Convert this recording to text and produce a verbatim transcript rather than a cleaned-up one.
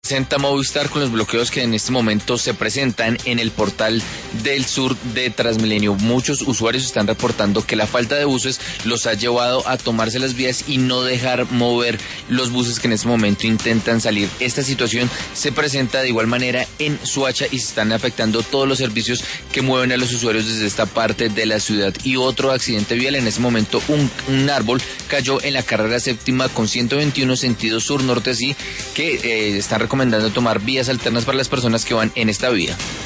Presenta Movistar con los bloqueos que en este momento se presentan en el portal del sur de Transmilenio. Muchos usuarios están reportando que la falta de buses los ha llevado a tomarse las vías y no dejar mover los buses que en este momento intentan salir. Esta situación se presenta de igual manera en Soacha y se están afectando todos los servicios que mueven a los usuarios desde esta parte de la ciudad. Y otro accidente vial, en este momento un, un árbol cayó en la carrera séptima con ciento veintiuno sentido sur-norte, así que eh, están recomendando recomendando tomar vías alternas para las personas que van en esta vía.